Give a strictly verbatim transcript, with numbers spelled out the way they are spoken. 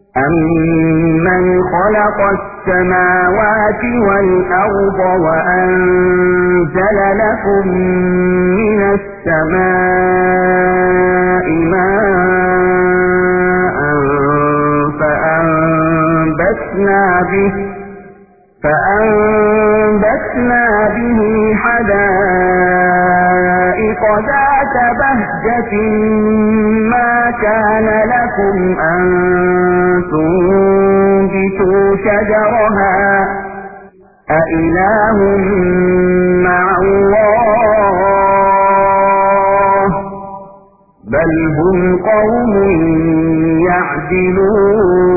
أَمَّنْ خَلَقَ السَّمَاوَاتِ وَالْأَرْضَ وَأَنزَلَ لَكُم مِّنَ السَّمَاءِ مَاءً فَأَنبَتْنَا بِهِ فَأَنبَتْنَا بِهِ حَدَائِقَ ذَاتَ بَهْجَةٍ مَا كَانَ لَكُمْ أَن تُنبِتُوا شَجَرَهَا أَإِلَٰهٌ مَّعَ اللَّهِ بَلْ هُمْ قَوْمٌ يَعْدِلُونَ